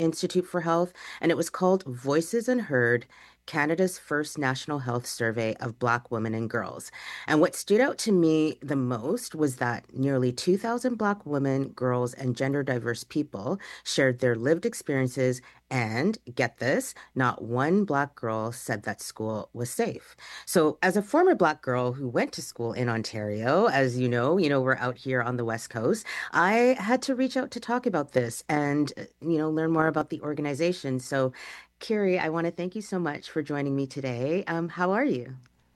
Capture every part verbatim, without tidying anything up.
Institute for Health, and it was called Voices Unheard, Canada's first national health survey of Black women and girls. And what stood out to me the most was that nearly two thousand Black women, girls, and gender diverse people shared their lived experiences. And get this, not one Black girl said that school was safe. So, as a former Black girl who went to school in Ontario, as you know, you know, we're out here on the West Coast, I had to reach out to talk about this and, uh, you know, learn more about the organization. So, Carrie, I want to thank you so much for joining me today. Um, how are you?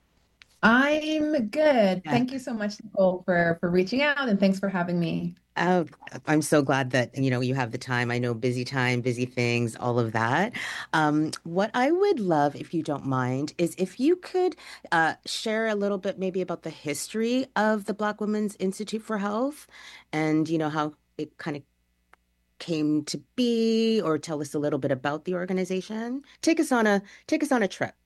I'm good. Yeah. Thank you so much, Nicole, for for reaching out and thanks for having me. Oh, I'm so glad that, you know, you have the time. I know busy time, busy things, all of that. Um, what I would love, if you don't mind, is if you could uh, share a little bit maybe about the history of the Black Women's Institute for Health and, you know, how it kind of came to be, or tell us a little bit about the organization. Take us on a take us on a trip.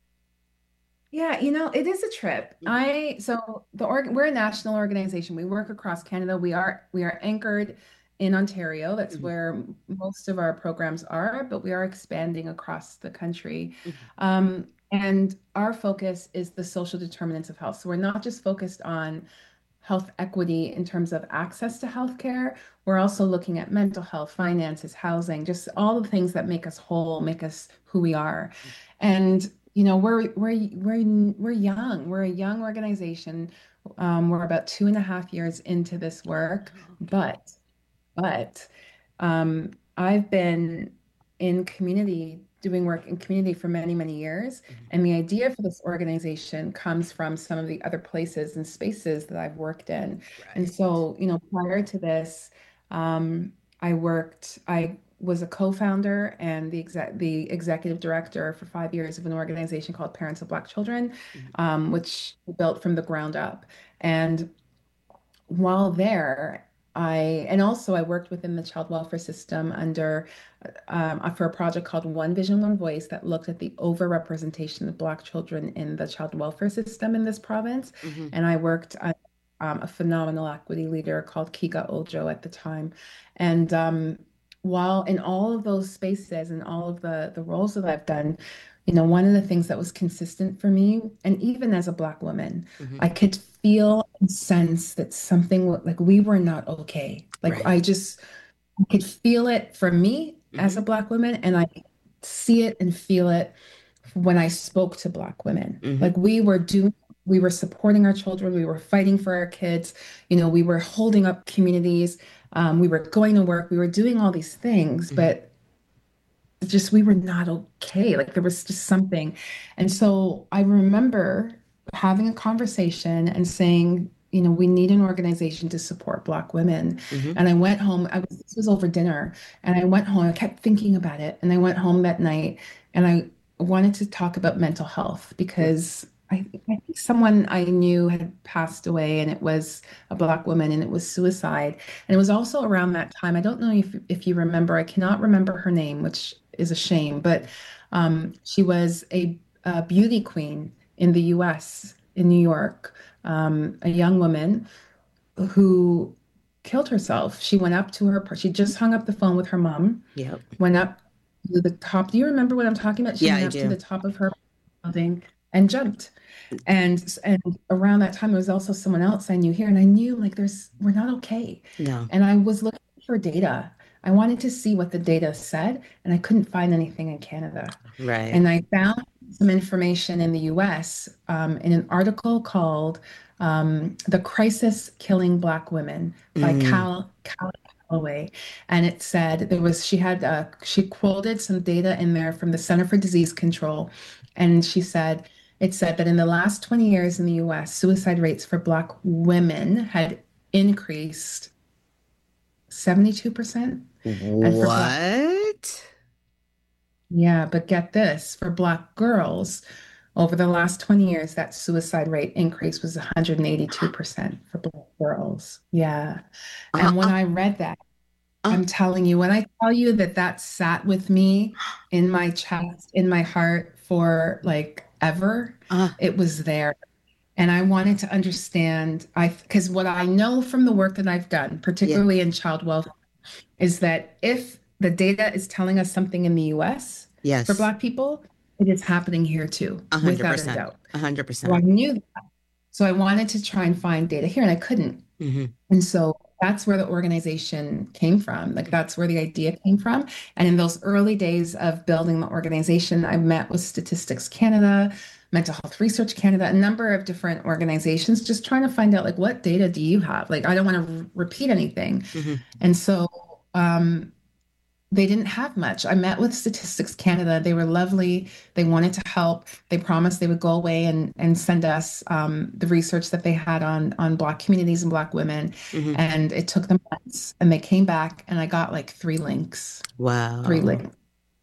Yeah, you know, it is a trip. Mhm. I so the org we're a national organization. We work across Canada. We are we are anchored in Ontario. That's Mhm. where most of our programs are, but we are expanding across the country. Mhm. Um, and our focus is the social determinants of health. So we're not just focused on health equity in terms of access to healthcare. We're also looking at mental health, finances, housing, just all the things that make us whole, make us who we are. And you know, we're we're we're we're young. We're a young organization. Um, we're about two and a half years into this work, Okay. but but um, I've been in community, doing work in community for many, many years. Mhm. And the idea for this organization comes from some of the other places and spaces that I've worked in. And Right. so, you know, prior to this, um, I worked, I was a co-founder and the exec the executive director for five years of an organization called Parents of Black Children, Mhm. um, which we built from the ground up. And while there, I and also I worked within the child welfare system under um, uh, for a project called One Vision, One Voice that looked at the overrepresentation of Black children in the child welfare system in this province. Mhm. And I worked on um, a phenomenal equity leader called Kika Ojo at the time. And um, while in all of those spaces and all of the the roles that I've done, you know, one of the things that was consistent for me, and even as a Black woman, Mhm. I could feel and sense that something like we were not okay. Like Right. I just I could feel it for me as a Mhm. Black woman, and I see it and feel it when I spoke to Black women. Mhm. Like we were doing, we were supporting our children, we were fighting for our kids, you know, we were holding up communities, um, we were going to work, we were doing all these things, Mhm. but just we were not okay. Like there was just something. And so I remember having a conversation and saying, you know, we need an organization to support Black women. Mhm. And I went home, I was this was over dinner, and I went home, I kept thinking about it, and I went home that night and I wanted to talk about mental health because I, I think someone I knew had passed away and it was a Black woman and it was suicide. And it was also around that time. I don't know if if you remember, I cannot remember her name, which is a shame, but um, she was a, a beauty queen in the U S, in New York, um, a young woman who killed herself. She went up to her, she just hung up the phone with her mom, Yep. went up to the top. Do you remember what I'm talking about? She Yeah, went I up to the do. top of her building and jumped. And and around that time, there was also someone else I knew here, and I knew like there's we're not okay. No. And I was looking for data. I wanted to see what the data said, and I couldn't find anything in Canada. Right. And I found some information in the U S um, in an article called um, "The Crisis Killing Black Women" by Mm. Cal Cal Calloway, and it said there was she had uh, she quoted some data in there from the Center for Disease Control, and she said. It said that in the last twenty years in the U S, suicide rates for Black women had increased seventy-two percent. And for Black, What? yeah, but get this, for Black girls, over the last twenty years, that suicide rate increase was one hundred eighty-two percent for Black girls. Yeah. Uh, And when uh, I read that, uh, I'm telling you, when I tell you that that sat with me in my chest, in my heart for like ever, uh, it was there. And I wanted to understand, I because what I know from the work that I've done, yeah. particularly in child welfare, is that if the data is telling us something in the U S for Yes. Black people, it is happening here too, A hundred without a percent. doubt. A hundred So I percent. knew that. So I wanted to try and find data here, and I couldn't. Mm-hmm. And so that's where the organization came from. Like that's where the idea came from. And in those early days of building the organization, I met with Statistics Canada, Mental Health Research Canada, a number of different organizations, just trying to find out like what data do you have? Like I don't want to repeat anything. Mm-hmm. And so um, they didn't have much. I met with Statistics Canada. They were lovely. They wanted to help. They promised they would go away and and send us um, the research that they had on on Black communities and Black women. Mm-hmm. And it took them months. And they came back, and I got like three links. Three Wow. links.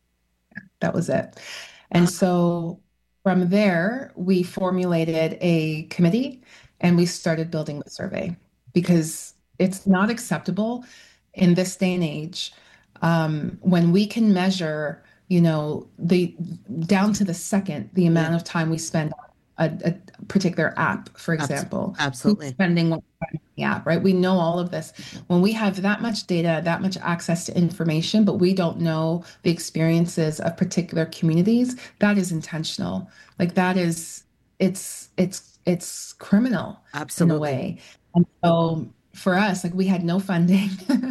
That was it. And so from there, we formulated a committee and we started building the survey because it's not acceptable in this day and age um, when we can measure, you know, the down to the second, the Yeah. amount of time we spend on a, a particular app, for Abs- example, who's absolutely. spending what time on the app, right? We know all of this. When we have that much data, that much access to information, but we don't know the experiences of particular communities, that is intentional. Like that is, it's, it's, it's criminal in a Absolutely. way. And so for us, like we had no funding.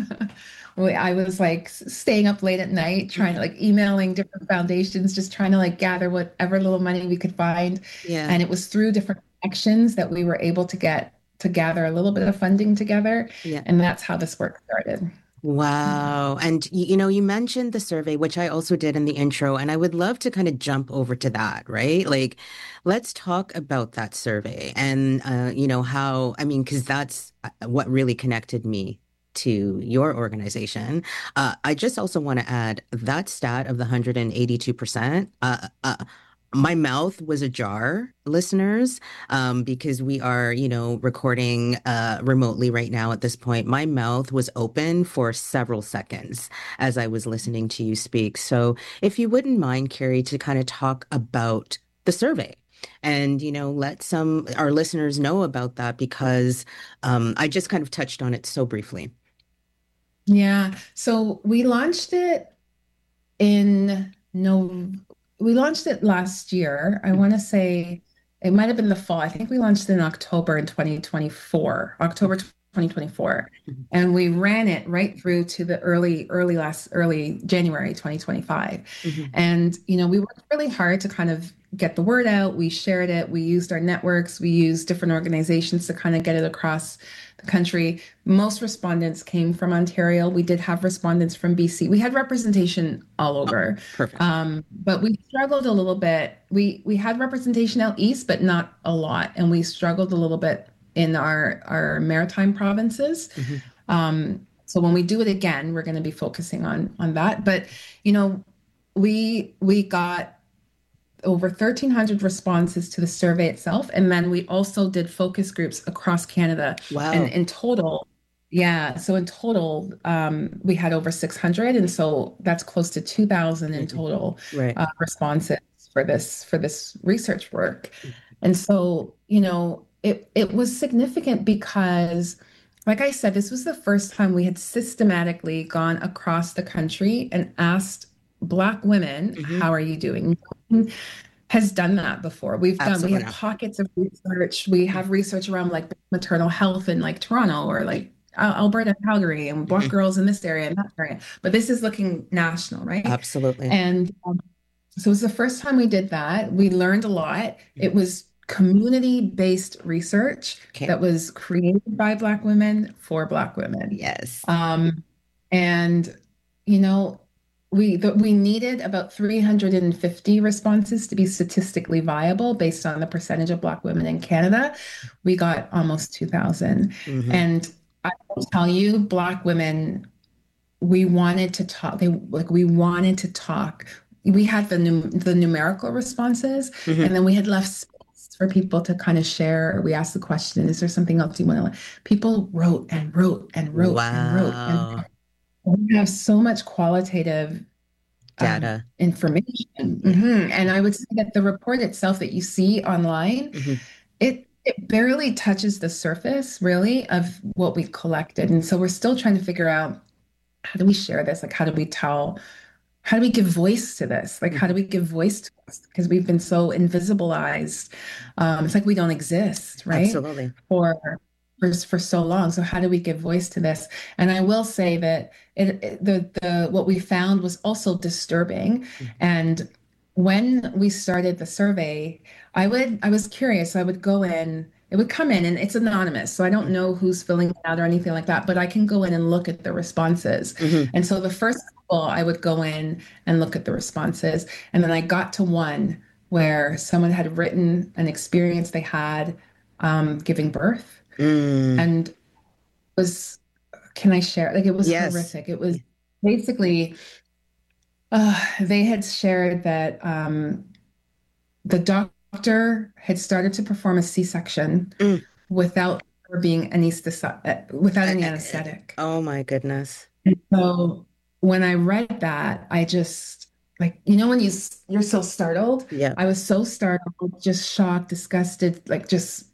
We, I was like staying up late at night, trying to Mhm. like emailing different foundations, just trying to like gather whatever little money we could find. Yeah. And it was through different connections that we were able to get to gather a little bit of funding together. Yeah. And that's how this work started. Yeah. Wow. And you, you know, you mentioned the survey, which I also did in the intro, and I would love to kind of jump over to that, right? Like, let's talk about that survey and uh, you know, how, I mean, because that's uh, what really connected me to your organization. Uh, I just also want to add that stat of the one hundred eighty-two percent. Uh, uh, my mouth was ajar, listeners, um, because we are, you know, recording uh, remotely right now at this point. My mouth was open for several seconds as I was listening to you speak. So, if you wouldn't mind, Carrie, to kind of talk about the survey and, you know, let some our listeners know about that because um, I just kind of touched on it so briefly. Yeah. So we launched it in no, we launched it last year. I want to say it might have been the fall. I think we launched it in October in twenty twenty-four, October twenty twenty-four. Mhm. And we ran it right through to the early, early last, early January twenty twenty-five. Mhm. And, you know, we worked really hard to kind of get the word out. We shared it. We used our networks. We used different organizations to kind of get it across the country. Most respondents came from Ontario. We did have respondents from B C. We had representation all Oh, over. perfect. Um, but we struggled a little bit. We we had representation out east, but not a lot. And we struggled a little bit in our our maritime provinces. Mhm. Um, so when we do it again, we're going to be focusing on on that. But you know, we we got over thirteen hundred responses to the survey itself. And then we also did focus groups across Canada. And Wow. in total, yeah, so in total, um, we had over six hundred. And so that's close to two thousand in Mhm. total Right. uh, responses for this for this research work. And so, you know, it it was significant because, like I said, this was the first time we had systematically gone across the country and asked Black women, Hmm. how are you doing? No one has done that before. We've done, we Absolutely have not. pockets of research. We have research around like maternal health in like Toronto or like Al- Alberta, Calgary, and Black Mhm. girls in this area and that area. But this is looking national, right? Absolutely. And um, so it was the first time we did that. We learned a lot. Mhm. It was community-based research Okay. that was created by Black women for Black women. Yes. Um, and, you know, we the, we needed about three hundred fifty responses to be statistically viable based on the percentage of Black women in Canada. We got almost two thousand. Hmm. And I will tell you, Black women, we wanted to talk. They like we wanted to talk. We had the num the numerical responses, Hmm. and then we had left space for people to kind of share. We asked the question, "Is there something else you want to?" People wrote and wrote and wrote and wrote, and Wow. we have so much qualitative um, Data. information. Yeah. Mhm. And I would say that the report itself that you see online, Hmm. it it barely touches the surface, really, of what we've collected, and so we're still trying to figure out. how do we share this? Like, how do we tell? How do we give voice to this? Like, how do Mhm. we give voice to this? Because we've been so invisibilized. Um, it's like we don't exist, right? Absolutely. For for for so long. So how do we give voice to this? And I will say that it, it the the what we found was also disturbing. Mhm. And when we started the survey, I would I was curious. I would go in. It would come in and it's anonymous. So I don't Mhm. know who's filling it out or anything like that, but I can go in and look at the responses. Mhm. And so the first couple, I would go in and look at the responses. And then I got to one where someone had written an experience they had um, giving birth Mm. and was, can I share? Like it was Yes. horrific. It was basically, uh, they had shared that um, the doctor had started to perform a C-section Mm. without her being anesthesia, without Uh, any uh, uh, anesthetic. oh my goodness. And so when I read that, I just like, you know, when you s- you're so startled, Yeah. I was so startled, just shocked, disgusted, like just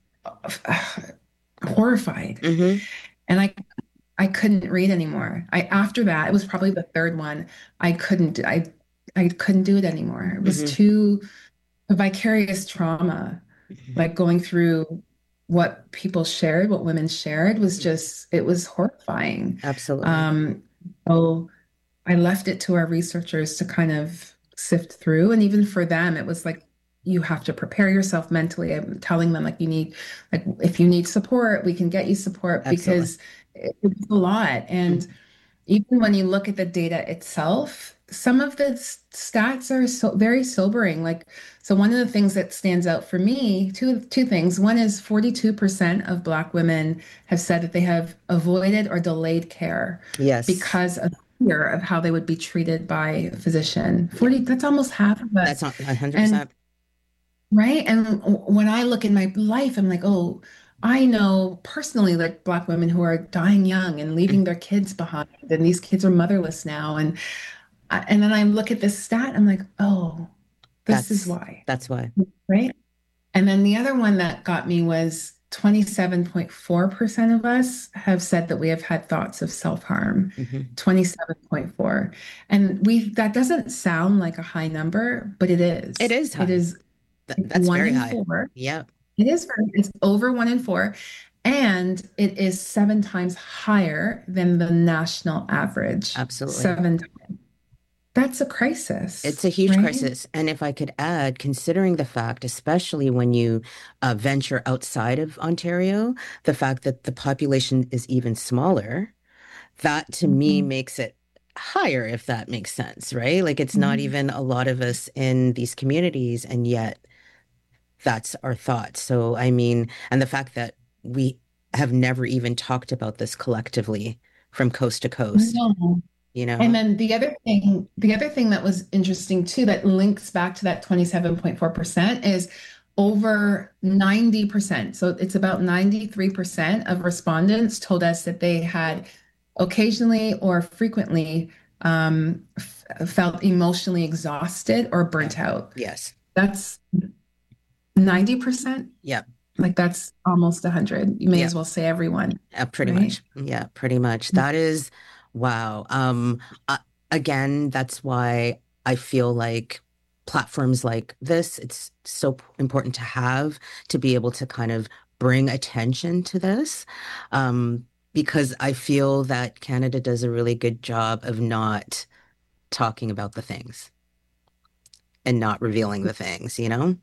uh, horrified. Hmm. And I I couldn't read anymore. I after that, it was probably the third one. I couldn't I I couldn't do it anymore. It was Hmm. too vicarious trauma, Hmm. like going through what people shared, what women shared was just, it was horrifying. Absolutely. Um, so I left it to our researchers to kind of sift through. And even for them, it was like, you have to prepare yourself mentally. I'm telling them, like, you need, like, if you need support, we can get you support Absolutely. because it- it's a lot. And Mhm. even when you look at the data itself, some of the s- stats are so very sobering. Like, so one of the things that stands out for me, two two things. One is forty-two percent of Black women have said that they have avoided or delayed care Yes. because of fear of how they would be treated by a physician. Yeah. forty, that's almost half of That's us. not one hundred And percent. right. And when I look in my life, I'm like, oh, I know personally like Black women who are dying young and Mm. leaving their kids behind, and these kids are motherless now. And I, and then I look at this stat, I'm like, oh, this is That's why, that's why. right? And then the other one that got me was twenty-seven point four percent of us have said that we have had thoughts of self-harm. Hmm. twenty-seven point four. And we that doesn't sound like a high number, but it It is. is It high. is Th that's one very in high. four. Yeah. It is very, it's over one in four, and it is seven times higher than the national average. Absolutely. Seven. That's a crisis, It's a huge right? crisis. And if I could add, considering the fact, especially when you uh, venture outside of Ontario, the fact that the population is even smaller, that to me Mhm. makes it higher, if that makes sense, right? Like it's not Mhm. even a lot of us in these communities, and yet that's our thoughts. So, I mean, and the fact that we have never even talked about this collectively from coast to coast, No. you And know? then the other thing, the other thing that was interesting too, that links back to that twenty-seven point four percent is over ninety percent. So it's about ninety-three percent of respondents told us that they had occasionally or frequently um, f- felt emotionally exhausted or Yeah. burnt out. Yes. That's ninety percent. Yeah. Like that's almost one hundred. You may Yeah. as well say everyone, Uh, pretty right? much. Yeah, pretty much. That is, wow. Um, uh, again, that's why I feel like platforms like this, it's so p- important to have to be able to kind of bring attention to this. Um, because I feel that Canada does a really good job of not talking about the things and not revealing the things, you know?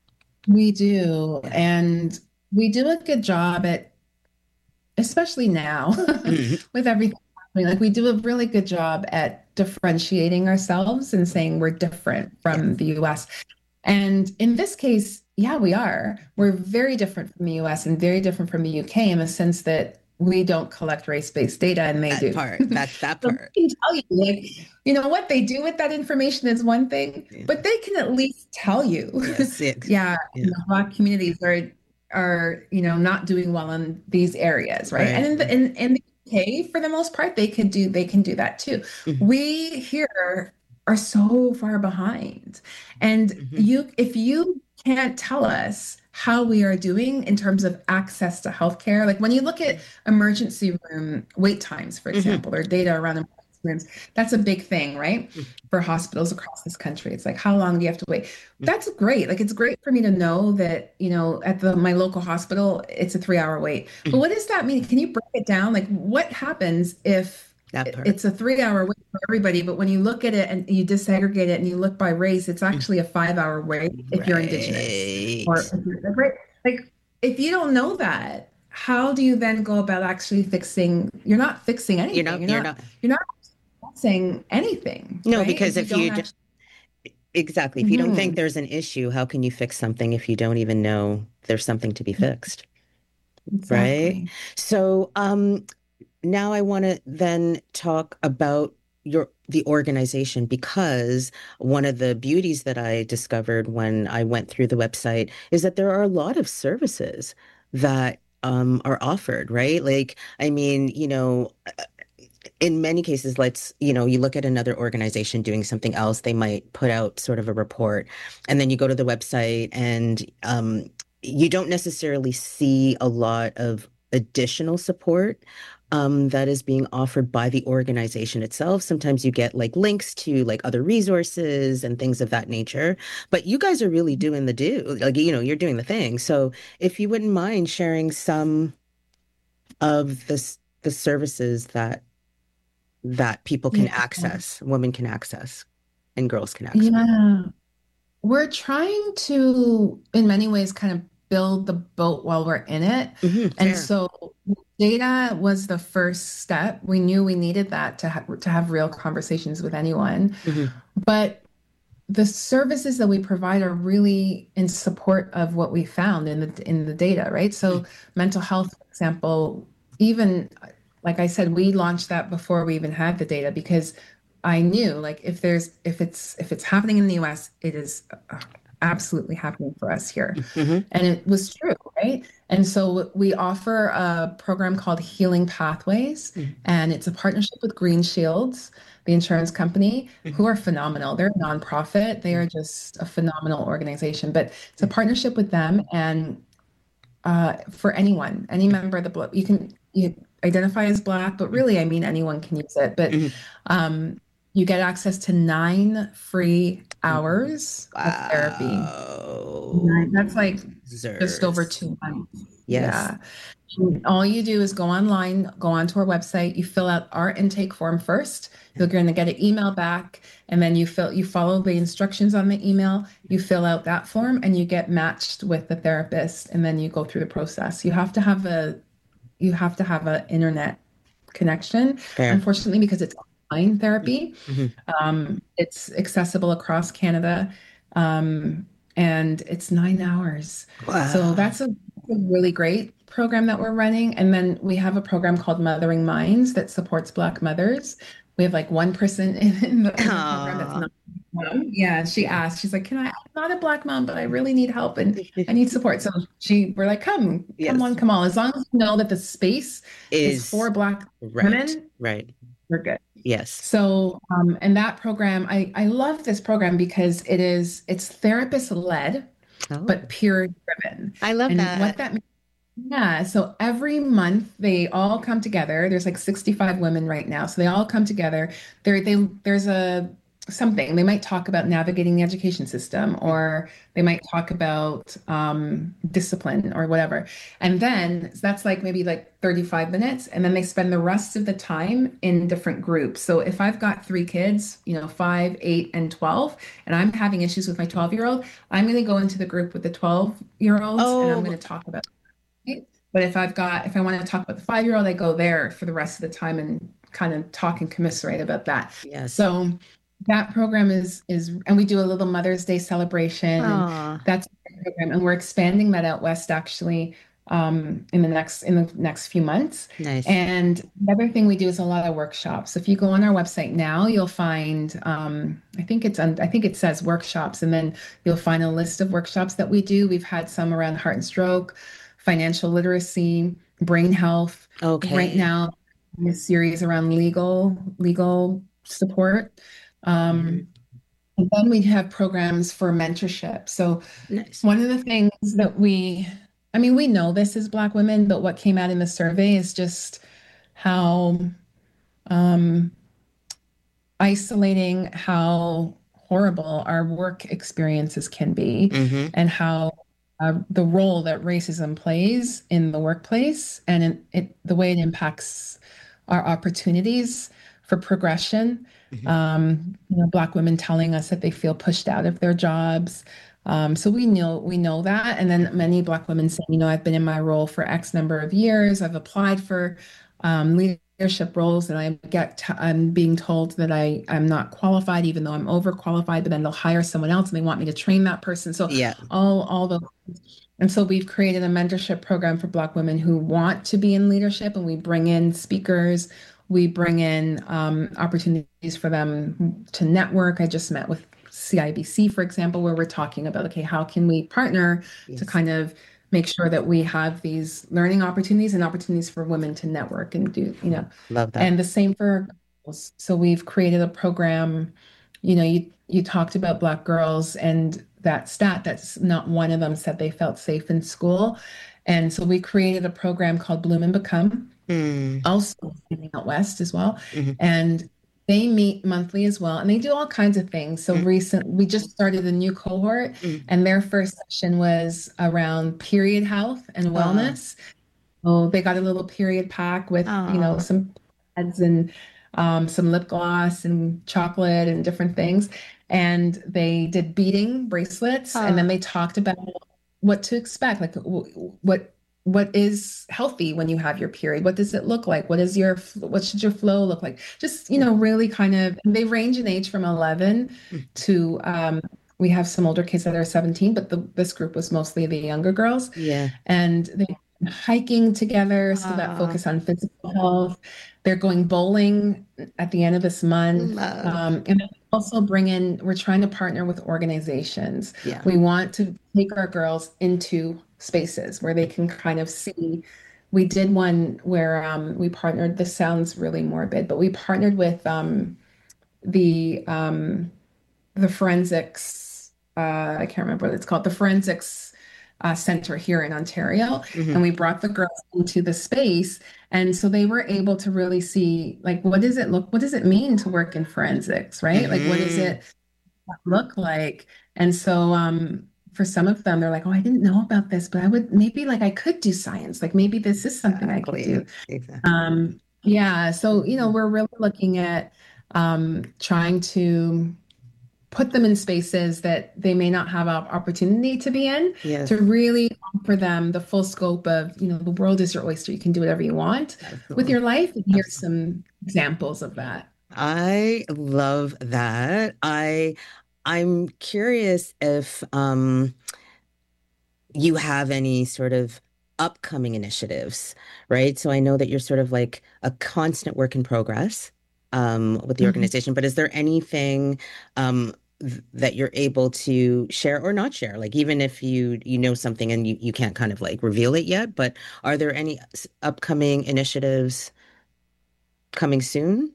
We do. Yeah. And we do a good job at, especially now Mhm. with everything happening, like we do a really good job at differentiating ourselves and saying we're different Yeah. from the U S. And in this case, yeah, we are. We're very different from the U S and very different from the U K in the sense that we don't collect race-based data and they That do. part, that that So part. they can tell you, like, you know, what they do with that information is one thing, Yeah. but they can at least tell you, Yes. It, yeah, yeah. you know, Black communities are are, you know, not doing well in these areas, right? And Right. in the in, in the U K, for the most part, they could do they can do that too. Mhm. We here are so far behind. And Mhm. you, if you can't tell us how we are doing in terms of access to healthcare, like when you look at emergency room wait times, for Mhm. example, or data around them, rooms. That's a big thing, right? For hospitals across this country. It's like, how long do you have to wait? That's great. Like, it's great for me to know that, you know, at the my local hospital, it's a three hour wait. But what does that mean? Can you break it down? Like, what happens if That part. it's a three hour wait for everybody, but when you look at it and you disaggregate it and you look by race, it's actually a five hour wait if you're Indigenous or Right. if you're, like, right? Like, if you don't know that, how do you then go about actually fixing? You're not fixing You're anything. not, You're you're not, not. you're not fixing anything, No, right? because If you if don't you, d- actually. exactly, if you don't think Mhm. there's an issue, how can you fix something if you don't even know there's something to be fixed? Right? Exactly. So, um, now I want to then talk about your the organization because one of the beauties that I discovered when I went through the website is that there are a lot of services that um, are offered, right? Like, I mean, you know, in many cases, let's, you know, you look at another organization doing something else, they might put out sort of a report, and then you go to the website and um, you don't necessarily see a lot of additional support um, that is being offered by the organization itself. Sometimes you get like links to like other resources and things of that nature, but you guys are really doing the do, like, you know, you're doing the thing. So if you wouldn't mind sharing some of this, the services that that people can Yeah. access, women can access, and girls can access. Yeah. We're trying to, in many ways, kind of build the boat while we're in it. Hmm, And fair. so data was the first step. We knew we needed that to ha to have real conversations with anyone. Hmm. But the services that we provide are really in support of what we found in the in the data, right? So mental health, for example, even like I said, we launched that before we even had the data because I knew like if there's if it's if it's happening in the U S, it is uh, absolutely happening for us here. Hmm. And it was true, right? And so we offer a program called Healing Pathways, and it's a partnership with Green Shields, the insurance company, who are phenomenal. They're a nonprofit. They are just a phenomenal organization. But it's a partnership with them, and uh, for anyone, any member of the Black, you can you identify as Black, but really, I mean, anyone can use it. But um, you get access to nine free hours of therapy. Wow. Nine, that's like just over Zers. two months. Yes. Yeah. All you do is go online, go onto our website, you fill out our intake form first. You're going to get an email back, and then you fill you follow the instructions on the email, you fill out that form, and you get matched with the therapist, and then you go through the process. You have to have a you have to have an internet connection, Fair. unfortunately, because it's online therapy. Hmm. Um, it's accessible across Canada, um, and it's nine hours. So Wow. that's a, a really great program that we're running. And then we have a program called Mothering Minds that supports Black mothers. We have like one person in, in the in the program that's Aw. not a mom. Yeah, she asked, she's like, "Can I? I'm not a Black mom, but I really need help and I need support." So she, we're like, "Come, come Yes. on, come on." As long as you know that the space is for Is Black right. women, Right. we're good. Yes. So, um, and that program, I, I love this program because it is, it's therapist led, but Oh, peer driven. I love And what that. that means, yeah, so every month they all come together. There's like sixty-five women right now. So they all come together. There, they, there's a something. They might talk about navigating the education system, or they might talk about um, discipline or whatever. And then so that's like maybe like thirty-five minutes. And then they spend the rest of the time in different groups. So if I've got three kids, you know, five, eight, and twelve, and I'm having issues with my twelve year old, I'm going to go into the group with the twelve year olds and I'm Oh, going to talk about it. But if I've got, if I want to talk about the five year old, I go there for the rest of the time and kind of talk and commiserate about that. yes. So that program is is and we do a little Mother's Day celebration, and Aw, that's a program, and we're expanding that out west actually um, in the next in the next few months. nice. And the other thing we do is a lot of workshops. So if you go on our website now, you'll find um, I think it's on, I think it says workshops, and then you'll find a list of workshops that we do. We've had some around heart and stroke, financial literacy, brain health. Right Okay. now, a series around legal legal support. Mhm. Um, and then we have programs for mentorship. So Nice. one of the things that we, I mean, we know this as Black women, but what came out in the survey is just how um, isolating how horrible our work experiences can be Mm-hmm. and how uh, the role that racism plays in the workplace and in it, the way it impacts our opportunities for progression. Hmm. Um, you know, Black women telling us that they feel pushed out of their jobs. Um, so we know we know that, and then many Black women say, you know, I've been in my role for X number of years. I've applied for um, leadership roles, and I get t I'm being told that I I'm not qualified, even though I'm overqualified. But then they'll hire someone else, and they want me to train that person. So Yeah. all all those, and so we've created a mentorship program for Black women who want to be in leadership, and we bring in speakers. We bring in um, opportunities for them to network. I just met with C I B C, for example, where we're talking about, okay, how can we partner to Yes. kind of make sure that we have these learning opportunities and opportunities for women to network and do, you know, Love that. and the same for girls. So we've created a program, you know, you you talked about Black girls and that stat that's not one of them said they felt safe in school. And so we created a program called Bloom and Become, Mm. also out west as well. Hmm. And they meet monthly as well, and they do all kinds of things. So recent, we just started a new cohort, Mm. and their first session was around period health and Uh, wellness. So they got a little period pack with, you know, uh, some pads and um, some lip gloss and chocolate and different things. And they did beading bracelets, and uh, then they talked about what to expect, like w- what what is healthy when you have your period? What does it look like? What is your what should your flow look like? Just, you know, really kind of, they range in age from eleven mm. to um, we have some older kids that are seventeen, but the, this group was mostly the younger girls. Yeah. And they hiking together, so that Uh, focus on physical health. They're going bowling at the end of this month. love. Um, and then we also bring in, we're trying to partner with organizations. Yeah. We want to take our girls into spaces where they can kind of see. We did one where um, we partnered, this sounds really morbid, but we partnered with um, the um, the forensics, uh, I can't remember what it's called, the forensics uh, center here in Ontario. Hmm. And we brought the girls into the space. And so they were able to really see, like, what does it look, what does it mean to work in forensics, right? Like, what does Hmm. it look like? And so um, for some of them, they're like, oh, I didn't know about this, but I would maybe like I could do science. Like maybe this is something I could do. Exactly. Exactly. Um, yeah. So, you know, Mhm. we're really looking at um, trying to put them in spaces that they may not have an opportunity to be in, to Yes, really offer them the full scope of, you know, the world is your oyster. You can do whatever you want with absolutely. your life. And here's Absolutely. some examples of that. I love that. I I'm curious if um you have any sort of upcoming initiatives, right? So I know that you're sort of like a constant work in progress um, with the Mhm. organization, but is there anything um, th- that you're able to share or not share? Like even if you you know something and you, you can't kind of like reveal it yet, but are there any s- upcoming initiatives coming soon?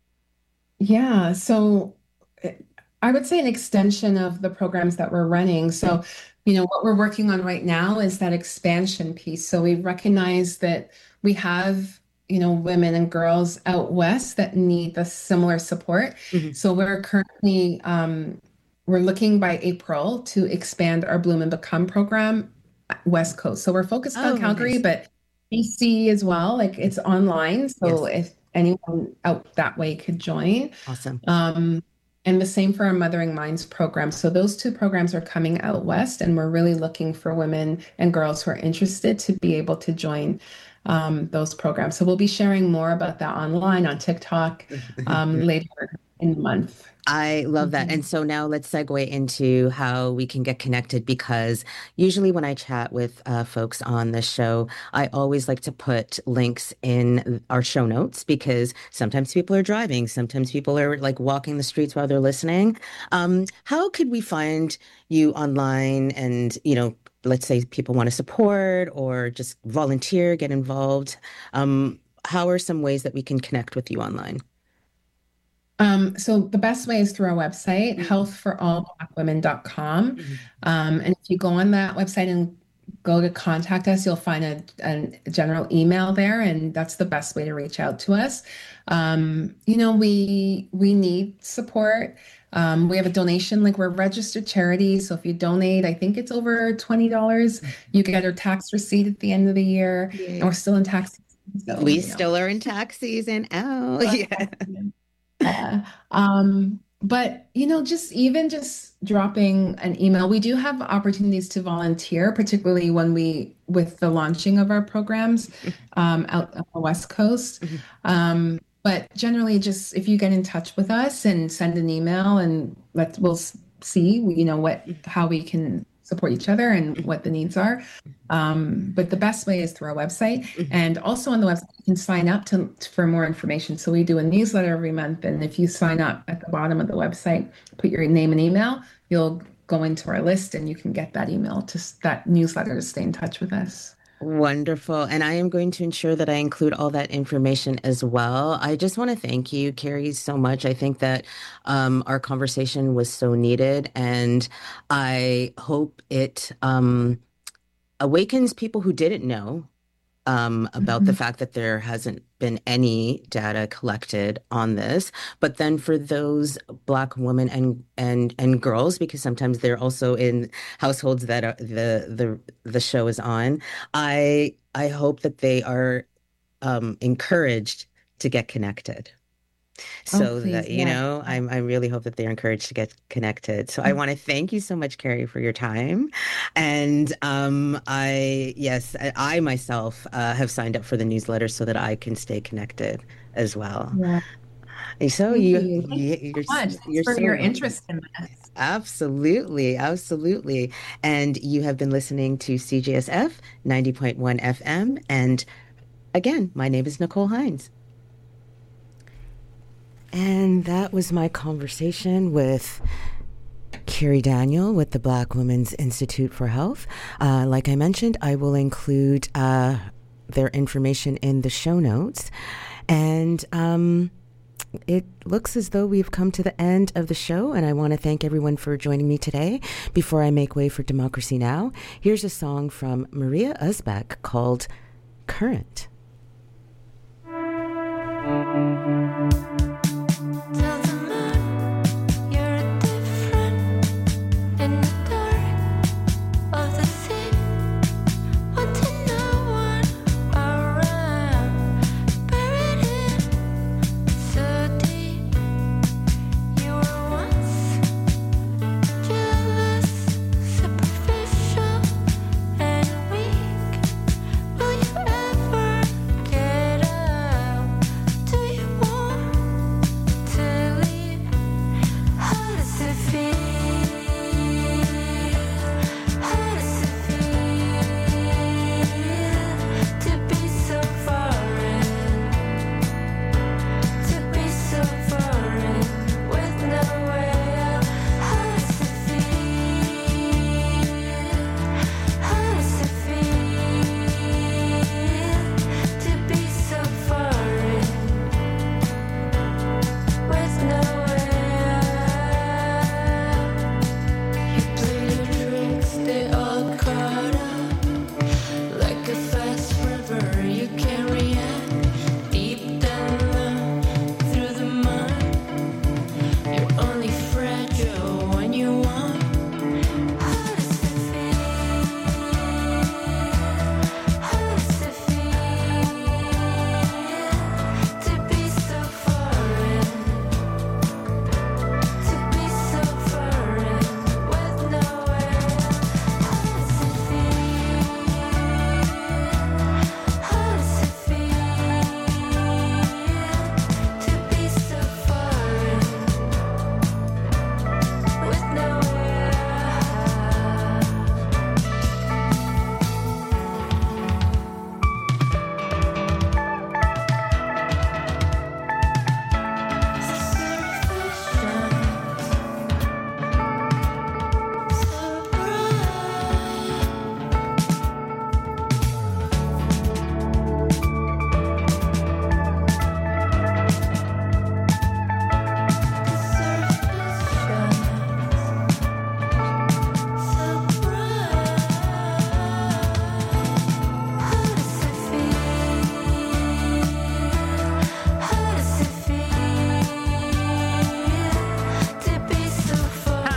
Yeah, so eh, I would say an extension of the programs that we're running. Mm. So, you know, what we're working on right now is that expansion piece. So we recognize that we have, you know, women and girls out west that need the similar support. Mhm. So we're currently um, we're looking by April to expand our Bloom and Become program West Coast. So we're focused on Oh, Calgary, nice. but B C as well. Like it's online. So Yes. if anyone out that way could join. Awesome. Um, and the same for our Mothering Minds program. So those two programs are coming out west, and we're really looking for women and girls who are interested to be able to join um, those programs. So we'll be sharing more about that online on TikTok um, later in the month. I love that. Mhm. And so now let's segue into how we can get connected because usually when I chat with uh, folks on the show, I always like to put links in our show notes because sometimes people are driving, sometimes people are like walking the streets while they're listening. Um, how could we find you online and, you know, let's say people want to support or just volunteer, get involved. Um, how are some ways that we can connect with you online? Um, so the best way is through our website, Mhm. health for all black women dot com. Mhm. Um, and if you go on that website and go to contact us, you'll find a, a general email there, and that's the best way to reach out to us. Um, you know, we we need support. Um, we have a donation link. We're a registered charity, so if you donate, I think it's over twenty dollars, you get our tax receipt at the end of the year, and we're Yay. still in tax season, so We you know. still are in tax season. Oh, Still in yeah. tax season. Yeah. Um, but you know, just even just dropping an email, we do have opportunities to volunteer, particularly when we with the launching of our programs um, out on the West Coast. Um, but generally, just if you get in touch with us and send an email, and let's we'll s- see, you know, what how we can support each other and what the needs are. Um, but the best way is through our website. And also on the website, you can sign up to, for more information. So we do a newsletter every month. And if you sign up at the bottom of the website, put your name and email, you'll go into our list and you can get that email to s- that newsletter to stay in touch with us. Wonderful. And I am going to ensure that I include all that information as well. I just want to thank you, Carrie, so much. I think that um, our conversation was so needed, and I hope it um, awakens people who didn't know um, about the Mhm. fact that there hasn't been any data collected on this. But then for those Black women and and and girls, because sometimes they're also in households that are, the the the show is on, I I hope that they are um, encouraged to get connected. Oh, So that, please. you Yeah. know, I'm, I really hope that they're encouraged to get connected. So I want to thank you so much, Carrie, for your time. And um, I, yes, I, I myself uh, have signed up for the newsletter so that I can stay connected as well. Yeah. And so Thank you, you. Thank you you you're, so much. Thanks you're for so your welcome. interest in this. Absolutely, absolutely. And you have been listening to C J S F ninety point one F M. And again, my name is Nicole Hines. And that was my conversation with Carrie Daniel with the Black Women's Institute for Health. Uh, like I mentioned, I will include uh, their information in the show notes. And um, it looks as though we've come to the end of the show, and I want to thank everyone for joining me today. Before I make way for Democracy Now!, here's a song from Maria Uzbek called Current.